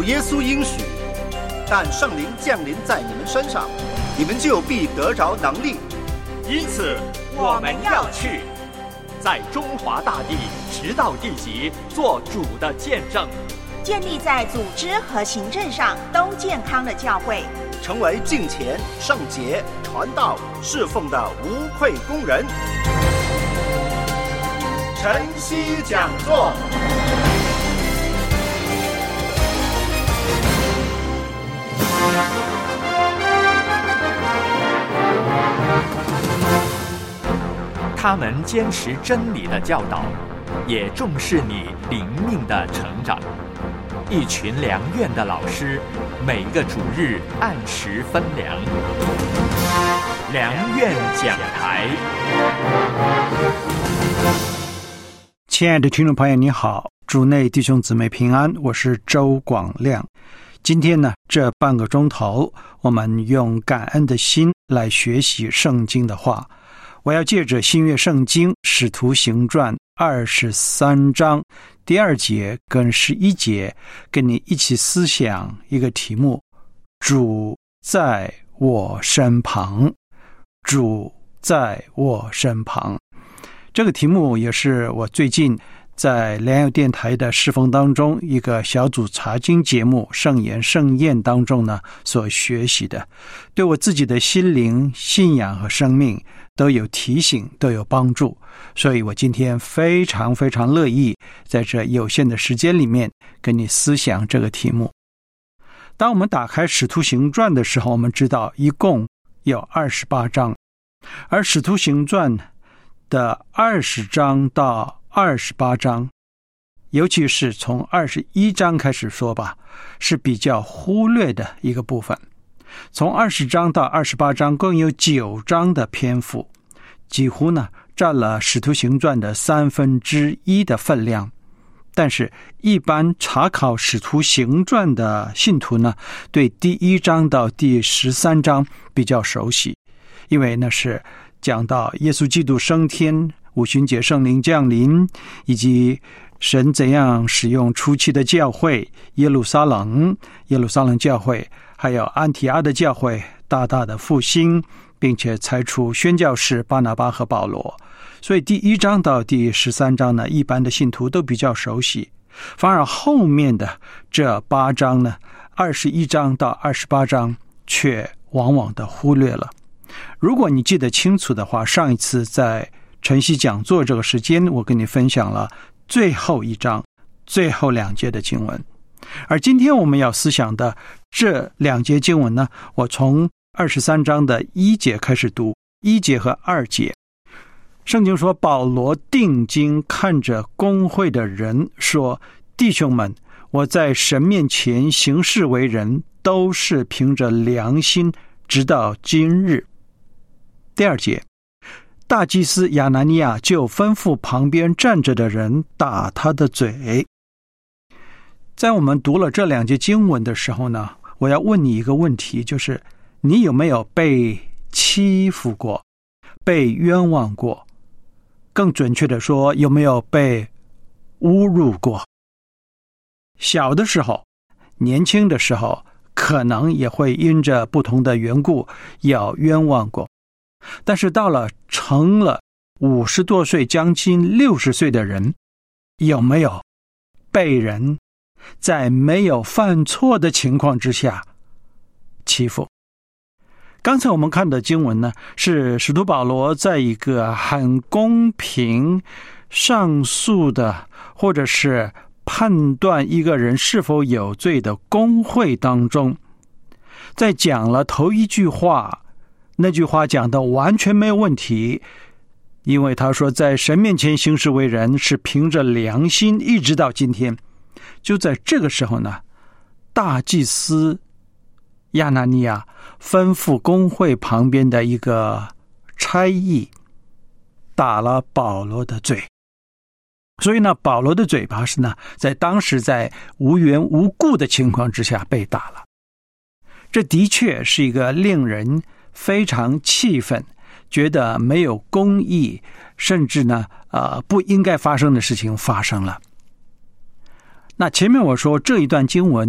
耶稣应许，但圣灵降临在你们身上，你们就必得着能力。 因此我们要去，在中华大地直到地极做主的见证， 建立在组织和行政上都健康的教会， 成为敬虔、圣洁、传道、侍奉的无愧工人。晨曦讲座。 他们坚持真理的教导，也重视你灵命的成长。一群良院的老师，每个主日按时分粮。良院讲台。 亲爱的听众朋友你好，主内弟兄姊妹平安，我是周广亮。今天呢，这半个钟头我们用感恩的心来学习圣经的话。我要借着新约圣经使徒行传23章第2节跟11节跟你一起思想一个题目，主在我身旁。主在我身旁，这个题目也是我最近在良友电台的侍奉当中一个小组查经节目圣言盛宴当中呢所学习的，对我自己的心灵、信仰和生命都有提醒，都有帮助。所以我今天非常非常乐意在这有限的时间里面跟你思想这个题目。当我们打开使徒行传的时候，我们知道一共有28章，而使徒行传的20章到28章，尤其是从21章开始说吧，是比较忽略的一个部分。从20章到28章共有9章的篇幅，几乎呢占了使徒行传的1/3的分量。但是一般查考使徒行传的信徒呢，对第1章到第13章比较熟悉，因为那是讲到耶稣基督升天、五旬节圣灵降临，以及神怎样使用初期的教会耶路撒冷教会，还有安提阿的教会大大的复兴，并且裁出宣教士巴拿巴和保罗。所以第1章到第13章呢，一般的信徒都比较熟悉，反而后面的这8章呢，21章到28章却往往的忽略了。如果你记得清楚的话，上一次在晨曦讲座这个时间，我跟你分享了最后1章最后2节的经文。而今天我们要思想的这2节经文呢，我从23章的1节开始读，1节和2节。圣经说，保罗定睛看着公会的人说，弟兄们，我在神面前行事为人，都是凭着良心，直到今日。第2节，大祭司亚拿尼亚就吩咐旁边站着的人打他的嘴。在我们读了这2节经文的时候呢，我要问你一个问题，就是你有没有被欺负过，被冤枉过？更准确的说，有没有被侮辱过？小的时候，年轻的时候，可能也会因着不同的缘故有冤枉过。但是到了成了50多岁将近60岁的人，有没有被人在没有犯错的情况之下欺负？刚才我们看的经文呢，是使徒保罗在一个很公平上诉的，或者是判断一个人是否有罪的公会当中，在讲了头一句话，那句话讲的完全没有问题，因为他说在神面前行事为人是凭着良心，一直到今天。就在这个时候呢，大祭司亚拿尼亚吩咐公会旁边的一个差役打了保罗的嘴。所以呢，保罗的嘴巴是呢，在当时在无缘无故的情况之下被打了。这的确是一个令人非常气愤，觉得没有公义，甚至呢不应该发生的事情发生了。那前面我说这一段经文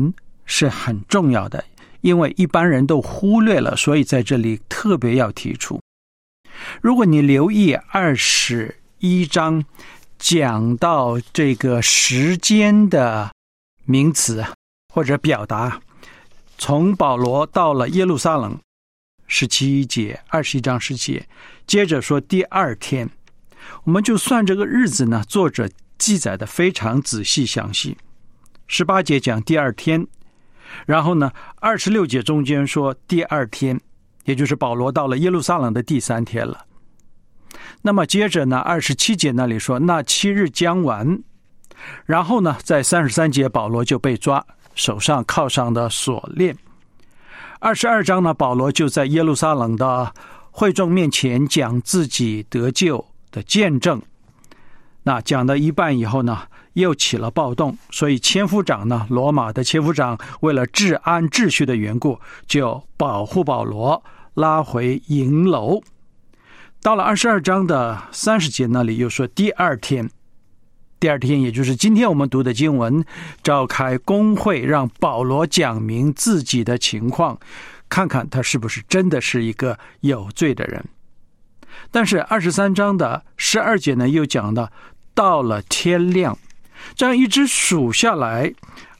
是很重要的，因为一般人都忽略了，所以在这里特别要提出。如果你留意21章讲到这个时间的名词或者表达，从保罗到了耶路撒冷17节，21章17节，接着说第二天，我们就算这个日子呢，作者记载的非常仔细详细。18节讲第二天，然后呢26节中间说第二天，也就是保罗到了耶路撒冷的第3天了。那么接着呢27节那里说那7日将完，然后呢在33节保罗就被抓，手上铐上的锁链。22章呢，保罗就在耶路撒冷的会众面前讲自己得救的见证。那讲到一半以后呢，又起了暴动，所以千夫长呢，罗马的千夫长为了治安秩序的缘故，就保护保罗，拉回营楼。到了22章的30节那里又说第二天，也就是今天我们读的经文，召开公会，让保罗讲明自己的情况，看看他是不是真的是一个有罪的人。但是23章的12节呢，又讲到了天亮，这样一直数下来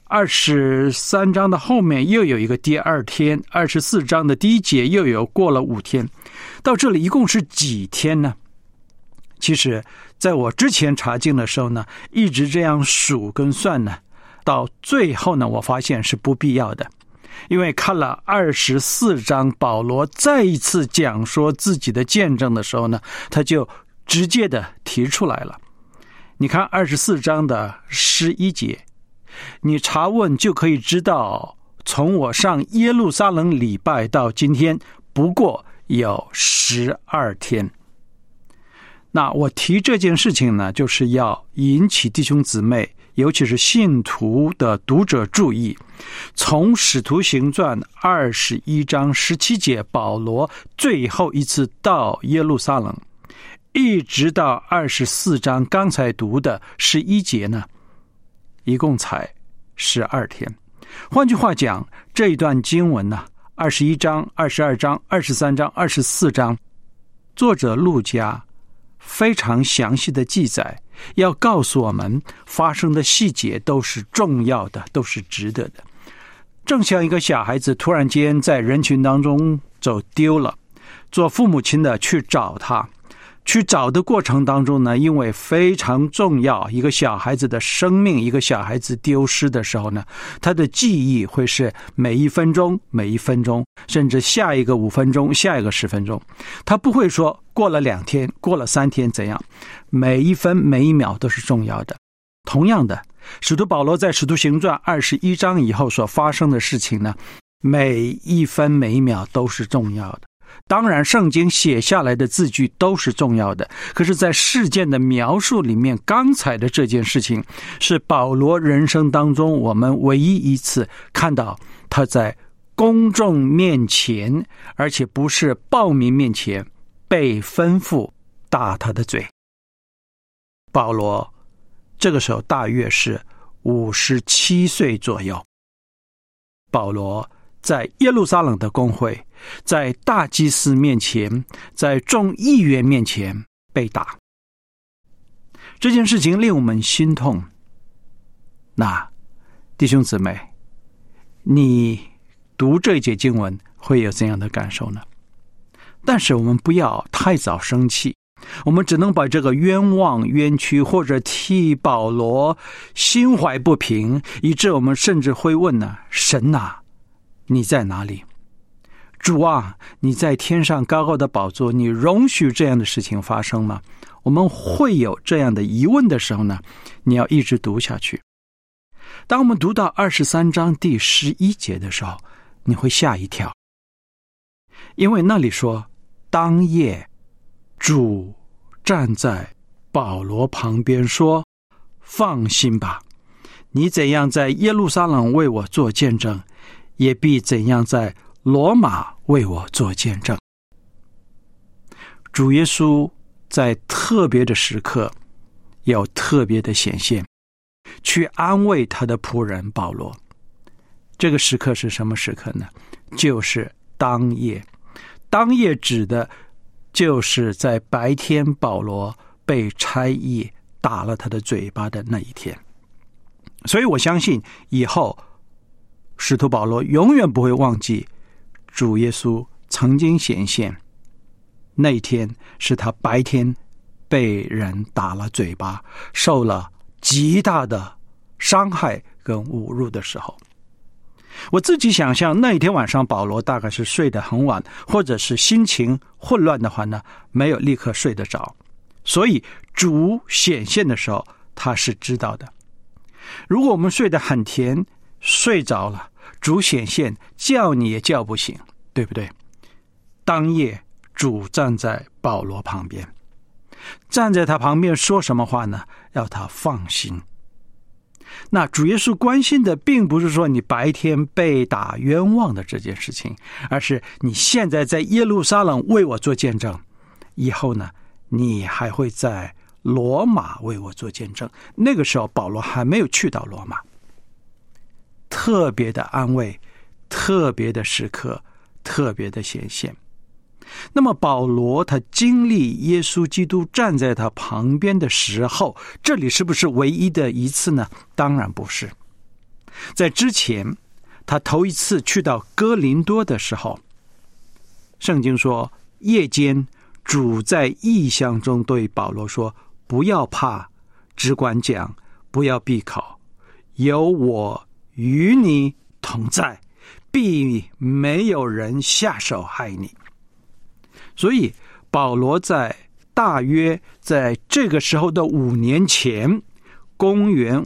，23章的后面又有一个第二天，24章的第1节又有过了5天，到这里一共是几天呢？其实在我之前查经的时候呢，一直这样数跟算呢，到最后呢，我发现是不必要的。因为看了24章保罗再一次讲说自己的见证的时候呢，他就直接的提出来了。你看24章的11节，你查问就可以知道，从我上耶路撒冷礼拜到今天不过有12天。那我提这件事情呢，就是要引起弟兄姊妹，尤其是信徒的读者注意，从使徒行传21章17节保罗最后一次到耶路撒冷，一直到24章刚才读的11节呢，一共才12天。换句话讲，这一段经文呢，21章、22章、23章、24章，作者路加非常详细的记载，要告诉我们发生的细节都是重要的，都是值得的。正像一个小孩子突然间在人群当中走丢了，做父母亲的去找他，去找的过程当中呢，因为非常重要，一个小孩子的生命，一个小孩子丢失的时候呢，他的记忆会是每1分钟每1分钟，甚至下一个5分钟，下一个10分钟，他不会说过了2天，过了3天怎样，每1分每1秒都是重要的。同样的，使徒保罗在使徒行传21章以后所发生的事情呢，每1分每1秒都是重要的。当然圣经写下来的字句都是重要的，可是在事件的描述里面，刚才的这件事情是保罗人生当中我们唯一一次看到他在公众面前，而且不是暴民面前，被吩咐打他的嘴。保罗这个时候大约是57岁左右。保罗在耶路撒冷的公会，在大祭司面前，在众议员面前被打，这件事情令我们心痛。那弟兄姊妹，你读这一节经文会有怎样的感受呢？但是我们不要太早生气，我们只能把这个冤枉冤屈，或者替保罗心怀不平，以致我们甚至会问呢，神啊，你在哪里？主啊，你在天上高高的宝座，你容许这样的事情发生吗？我们会有这样的疑问的时候呢，你要一直读下去。当我们读到23章第11节的时候，你会吓一跳，因为那里说，当夜主站在保罗旁边说，放心吧，你怎样在耶路撒冷为我做见证，也必怎样在罗马为我做见证。主耶稣在特别的时刻有特别的显现，去安慰他的仆人保罗。 这个时刻是什么时刻呢？就是当夜。当夜指的就是在白天保罗被差役打了他的嘴巴的那一天。所以我相信以后使徒保罗永远不会忘记主耶稣曾经显现，那一天是他白天被人打了嘴巴，受了极大的伤害跟侮辱的时候。我自己想象那一天晚上保罗大概是睡得很晚，或者是心情混乱的话呢，没有立刻睡得着，所以主显现的时候他是知道的。如果我们睡得很甜，睡着了，主显现叫你也叫不醒，对不对？当夜主站在保罗旁边，站在他旁边说什么话呢？要他放心。那主耶稣关心的并不是说你白天被打冤枉的这件事情，而是你现在在耶路撒冷为我做见证，以后呢，你还会在罗马为我做见证。那个时候保罗还没有去到罗马。特别的安慰，特别的时刻，特别的显现。那么保罗他经历耶稣基督站在他旁边的时候，这里是不是唯一的一次呢？当然不是。在之前他头一次去到哥林多的时候，圣经说夜间主在异象中对保罗说，不要怕，只管讲，不要闭口，有我与你同在，必没有人下手害你。所以保罗在大约在这个时候的5年前，公元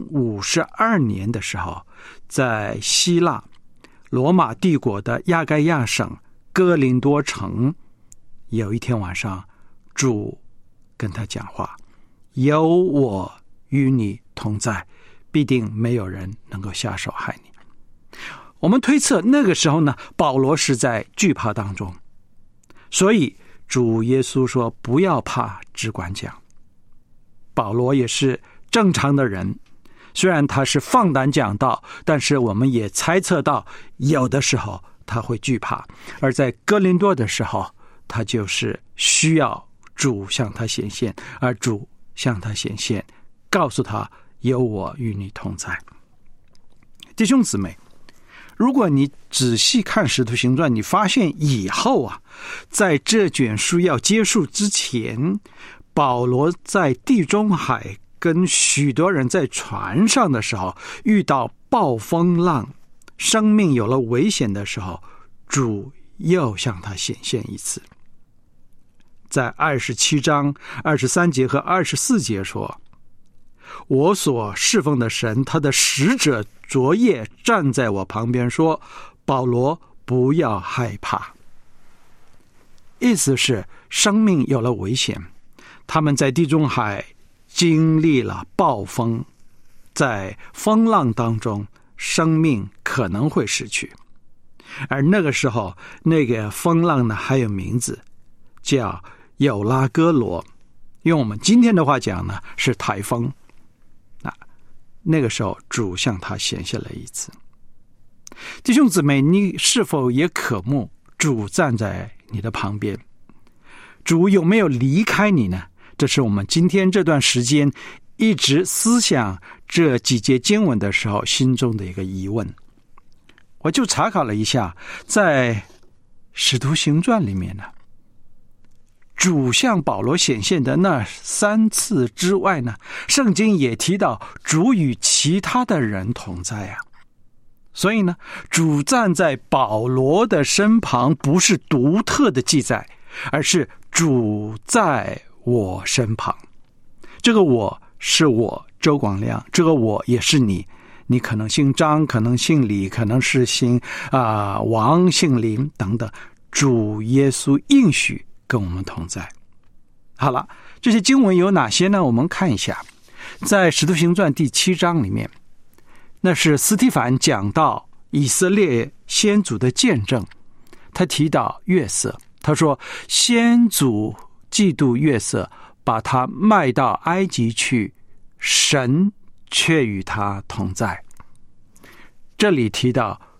52年的时候，在希腊罗马帝国的亚该亚省哥林多城，有一天晚上主跟他讲话，有我与你同在，必定没有人能够下手害你。我们推测那个时候呢，保罗是在惧怕当中，所以主耶稣说不要怕，只管讲。保罗也是正常的人，虽然他是放胆讲道，但是我们也猜测到有的时候他会惧怕，而在哥林多的时候，他就是需要主向他显现，而主向他显现，告诉他有我与你同在。弟兄姊妹，如果你仔细看《使徒行传》，你发现以后在这卷书要结束之前，保罗在地中海跟许多人在船上的时候，遇到暴风浪，生命有了危险的时候，主又向他显现一次。在27章23节和24节说，我所侍奉的神，他的使者昨夜站在我旁边说，保罗不要害怕。意思是生命有了危险，他们在地中海经历了暴风，在风浪当中生命可能会失去。而那个时候那个风浪呢，还有名字叫有拉哥罗，用我们今天的话讲呢，是台风。那个时候主向他显现了一次。弟兄姊妹，你是否也渴慕主站在你的旁边？主有没有离开你呢？这是我们今天这段时间一直思想这几节经文的时候心中的一个疑问。我就查考了一下，在使徒行传里面呢，主向保罗显现的那3次之外呢，圣经也提到主与其他的人同在啊。所以呢，主站在保罗的身旁不是独特的记载，而是主在我身旁。这个我是我周广亮，这个我也是你。你可能姓张，可能姓李，可能是姓王，姓林等等。主耶稣应许跟我们同在。好了，这些经文有哪些呢？我们看一下，在使徒行传第7章里面，那是司提反讲到以色列先祖的见证，他提到约瑟，他说先祖嫉妒约瑟，把他卖到埃及去，神却与他同在。这里提到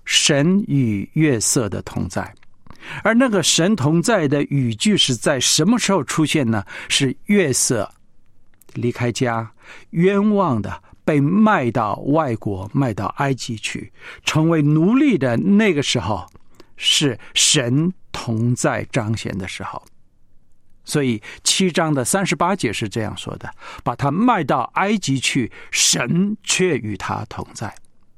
神与约瑟的同在。而那个神同在的语句是在什么时候出现呢？是约瑟离开家，冤枉的被卖到外国，卖到埃及去，成为奴隶的那个时候，是神同在彰显的时候。所以7章的38节是这样说的，把他卖到埃及去，神却与他同在。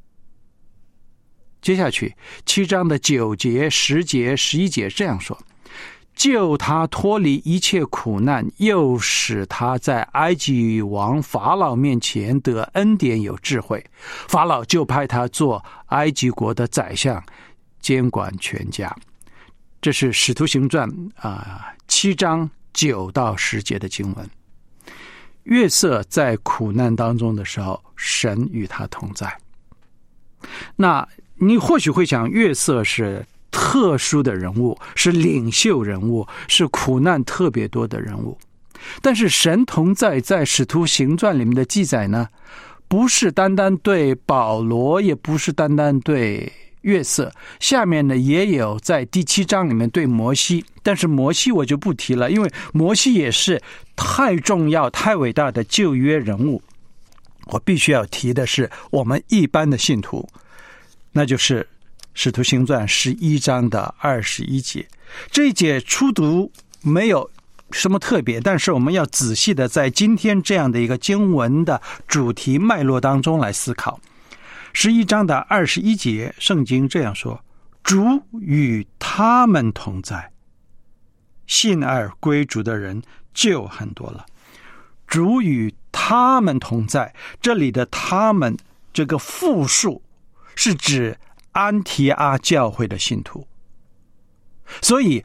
接下去7章的9节、10节、11节这样说，救他脱离一切苦难，又使他在埃及王法老面前得恩典有智慧，法老就派他做埃及国的宰相，监管全家。这是使徒行传7章9到10节的经文。约瑟在苦难当中的时候，神与他同在。那你或许会想，约瑟是特殊的人物，是领袖人物，是苦难特别多的人物。但是神同在使徒行传里面的记载呢，不是单单对保罗，也不是单单对约瑟，下面呢也有在第7章里面对摩西。但是摩西我就不提了，因为摩西也是太重要太伟大的旧约人物。我必须要提的是我们一般的信徒，那就是使徒行传11章的21节。这一节初读没有什么特别，但是我们要仔细的在今天这样的一个经文的主题脉络当中来思考。11章的21节，圣经这样说，主与他们同在，信而归主的人就很多了。主与他们同在，这里的他们这个复数是指安提阿教会的信徒。所以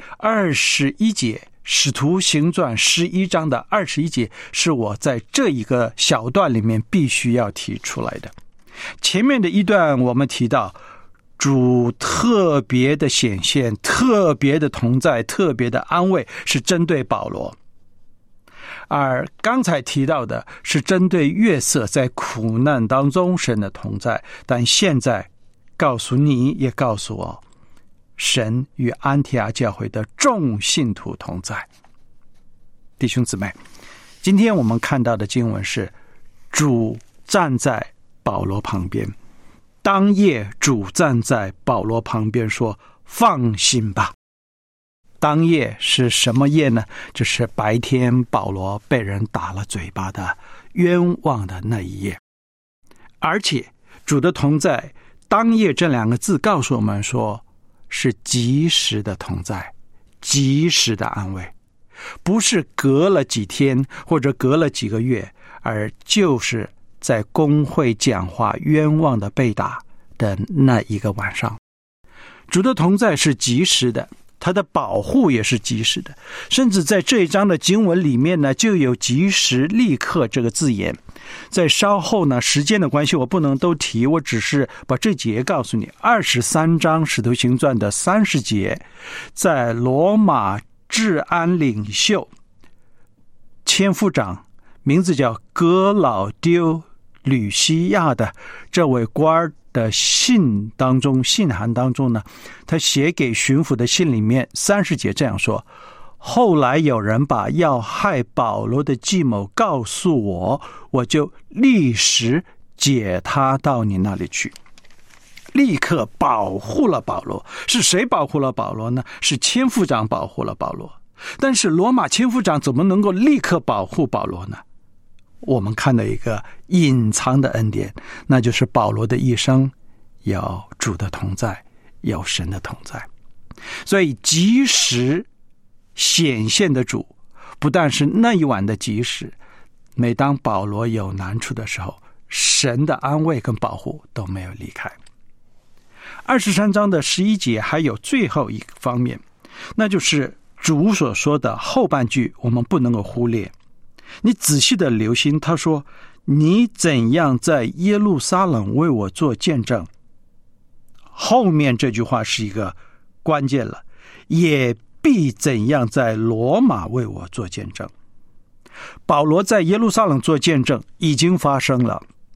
21节，使徒行传11章的21节是我在这一个小段里面必须要提出来的。前面的一段我们提到主特别的显现，特别的同在，特别的安慰，是针对保罗。而刚才提到的是针对约瑟在苦难当中神的同在。但现在告诉你也告诉我，神与安提阿教会的众信徒同在。弟兄姊妹，今天我们看到的经文是主站在保罗旁边，当夜主站在保罗旁边说，放心吧。当夜是什么夜呢？就是白天保罗被人打了嘴巴的冤枉的那一夜。而且主的同在，当夜这2个字告诉我们说，是及时的同在，及时的安慰，不是隔了几天或者隔了几个月，而就是在公会讲话冤枉的被打的那一个晚上。主的同在是及时的，他的保护也是及时的，甚至在这一章的经文里面呢，就有及时立刻这个字眼。在稍后呢，时间的关系我不能都提，我只是把这节告诉你。23章使徒行传的30节，在罗马治安领袖千夫长，名字叫哥老丢吕西亚的这位官的信当中，信函当中呢，他写给巡抚的信里面30节这样说，后来有人把要害保罗的计谋告诉我，我就立时解他到你那里去。立刻保护了保罗。是谁保护了保罗呢？是千夫长保护了保罗。但是罗马千夫长怎么能够立刻保护保罗呢？我们看到一个隐藏的恩典，那就是保罗的一生有主的同在，有神的同在。所以及时显现的主，不但是那一晚的及时，每当保罗有难处的时候，神的安慰跟保护都没有离开。23章的11节还有最后一个方面，那就是主所说的后半句，我们不能够忽略。你仔细的留心，他说，你怎样在耶路撒冷为我做见证。后面这句话是一个关键了，也必怎样在罗马为我做见证。保罗在耶路撒冷做见证已经发生了，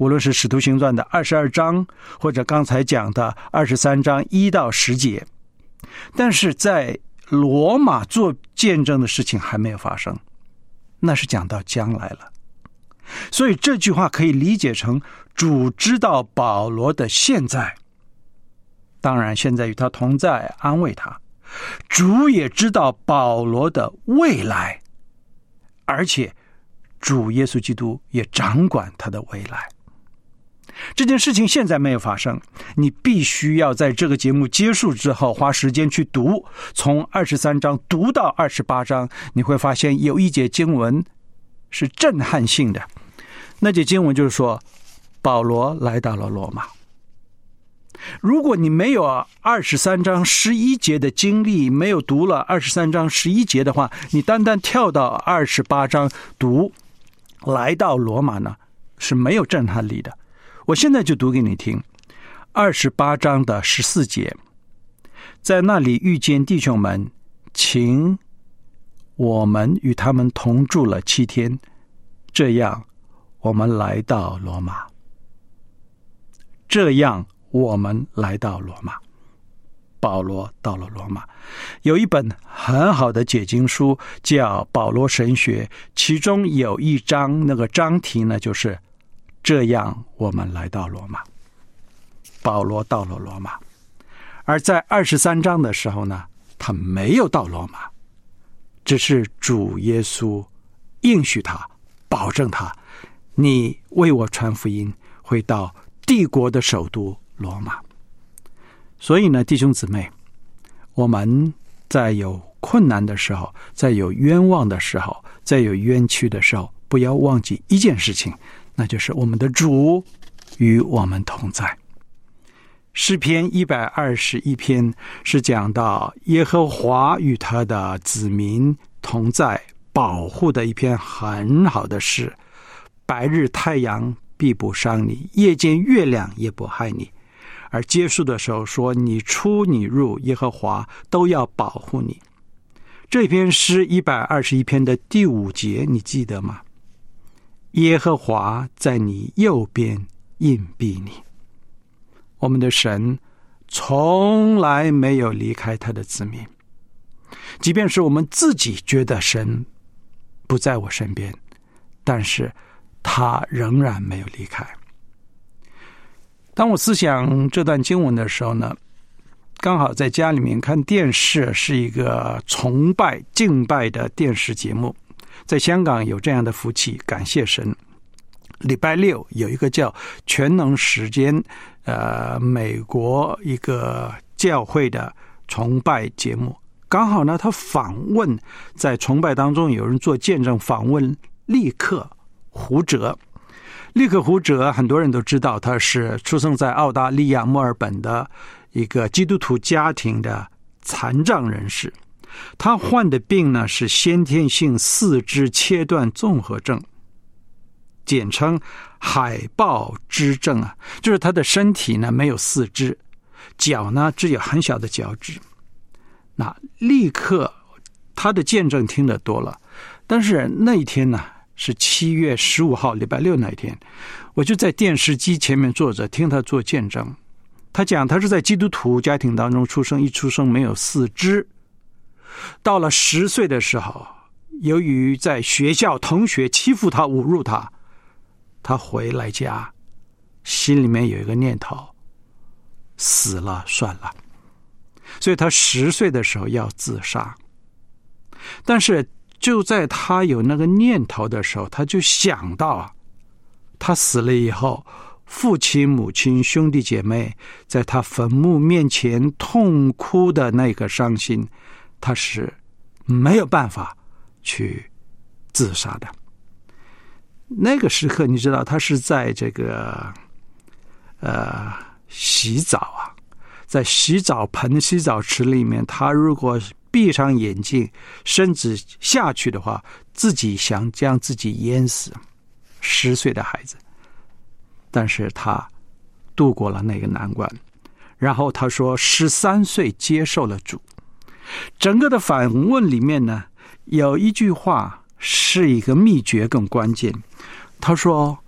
无论是使徒行传的22章，或者刚才讲的23章1到10节。但是在罗马做见证的事情还没有发生，那是讲到将来了。所以这句话可以理解成主知道保罗的现在，当然现在与他同在，安慰他。主也知道保罗的未来，而且主耶稣基督也掌管他的未来。这件事情现在没有发生，你必须要在这个节目结束之后花时间去读，从23章读到28章，你会发现有一节经文是震撼性的。那节经文就是说，保罗来到了罗马。如果你没有23章11节的经历，没有读了23章11节的话，你单单跳到28章读来到罗马呢，是没有震撼力的。我现在就读给你听，28章的14节，在那里遇见弟兄们，请我们与他们同住了7天，这样我们来到罗马。这样我们来到罗马，保罗到了罗马。有一本很好的解经书叫《保罗神学》，其中有一章，那个章题呢就是这样我们来到罗马。保罗到了罗马，而在23章的时候呢，他没有到罗马，只是主耶稣应许他，保证他，你为我传福音，会到帝国的首都罗马。所以呢，弟兄姊妹，我们在有困难的时候，在有冤枉的时候，在有冤屈的时候，不要忘记一件事情，那就是我们的主与我们同在。诗篇121篇是讲到耶和华与他的子民同在保护的一篇很好的诗。白日太阳必不伤你，夜间月亮也不害你。而结束的时候说，你出你入，耶和华都要保护你。这篇诗121篇的第5节你记得吗？耶和华在你右边荫庇你。我们的神从来没有离开他的子民，即便是我们自己觉得神不在我身边，但是他仍然没有离开。当我思想这段经文的时候呢，刚好在家里面看电视，是一个崇拜敬拜的电视节目。在香港有这样的福气，感谢神。礼拜六有一个叫全能时间，美国一个教会的崇拜节目。刚好呢，他访问，在崇拜当中有人做见证，访问利克胡哲。利克胡哲很多人都知道，他是出生在澳大利亚墨尔本的一个基督徒家庭的残障人士。他患的病呢是先天性四肢切断综合症，简称海豹肢症啊，就是他的身体呢没有四肢，脚呢只有很小的脚趾。那立刻他的见证听得多了，但是那一天呢是7月15号礼拜六那一天，我就在电视机前面坐着听他做见证。他讲他是在基督徒家庭当中出生，一出生没有四肢，到了10岁的时候，由于在学校同学欺负他侮辱他，他回来家心里面有一个念头，死了算了，所以他10岁的时候要自杀。但是就在他有那个念头的时候，他就想到他死了以后，父亲母亲兄弟姐妹在他坟墓面前痛哭的那个伤心，他是没有办法去自杀的。那个时刻你知道他是在这个洗澡啊，在洗澡盆洗澡池里面，他如果闭上眼睛身子下去的话，自己想将自己淹死。10岁的孩子，但是他度过了那个难关。然后他说13岁接受了主。整个的访问里面呢，有一句话是一个秘诀更关键。他说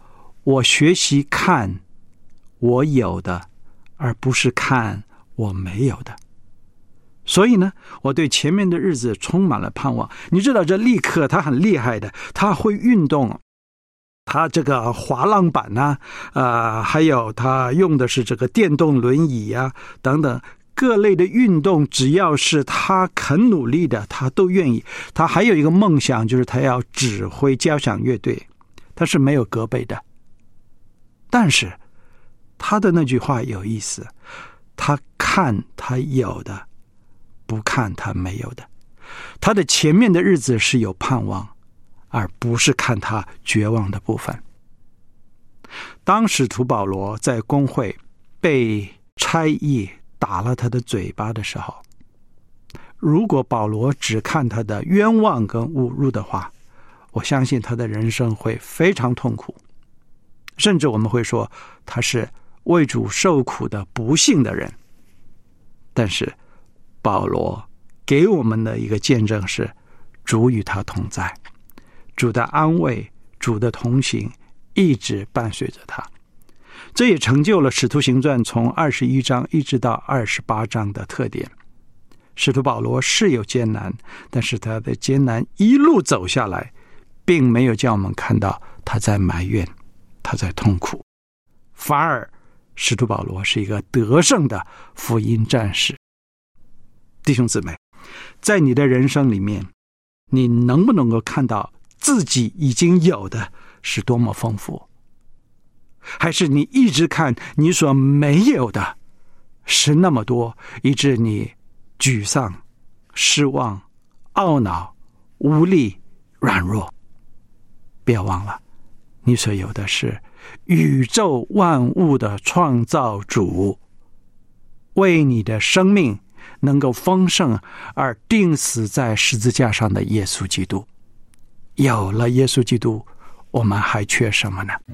我学习看我有的，而不是看我没有的。所以呢，我对前面的日子充满了盼望。你知道这立刻他很厉害的，他会运动，他这个滑浪板啊，还有他用的是这个电动轮椅啊，等等各类的运动，只要是他肯努力的，他都愿意。他还有一个梦想，就是他要指挥交响乐队，他是没有胳膊的。但是他的那句话有意思，他看他有的，不看他没有的。他的前面的日子是有盼望，而不是看他绝望的部分。当使徒保罗在公会被差役打了他的嘴巴的时候，如果保罗只看他的冤枉跟侮辱的话，我相信他的人生会非常痛苦，甚至我们会说他是为主受苦的不幸的人。但是保罗给我们的一个见证是，主与他同在，主的安慰，主的同行一直伴随着他。这也成就了使徒行传从21章一直到28章的特点。使徒保罗是有艰难，但是他的艰难一路走下来，并没有叫我们看到他在埋怨，他在痛苦，反而使徒保罗是一个得胜的福音战士。弟兄姊妹，在你的人生里面，你能不能够看到自己已经有的是多么丰富？还是你一直看你所没有的是那么多，以致你沮丧、失望、懊恼、无力、软弱？不要忘了，你所有的是宇宙万物的创造主，为你的生命能够丰盛而钉死在十字架上的耶稣基督。有了耶稣基督，我们还缺什么呢？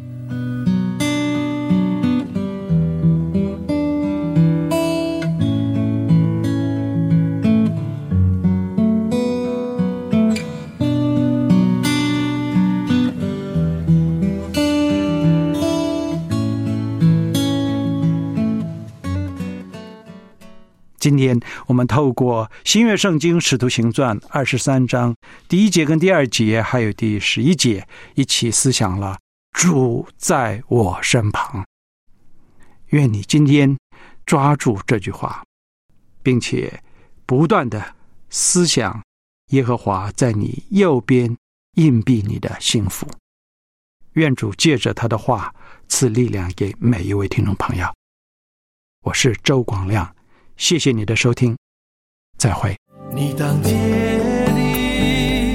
今天我们透过新约圣经使徒行传23章第1节跟第2节还有第11节一起思想了主在我身旁。愿你今天抓住这句话，并且不断的思想耶和华在你右边荫庇你的幸福。愿主借着他的话赐力量给每一位听众朋友。我是周广亮，谢谢你的收听，再会。 你当竭力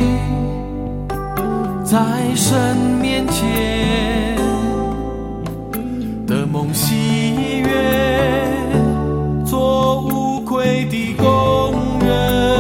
在神面前的梦喜悦，做无愧的工人，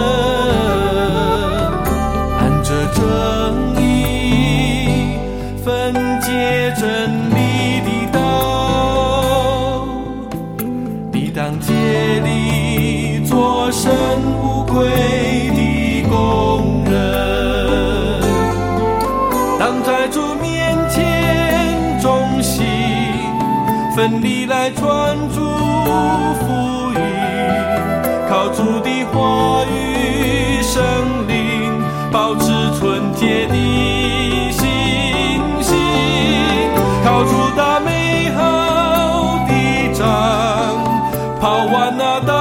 按着正义分解真理的道，你当竭力做神无愧的工人，当在主面前忠心奋力来传主福音，靠主的话语圣灵保持纯洁的信心，靠主打美好的仗，跑完那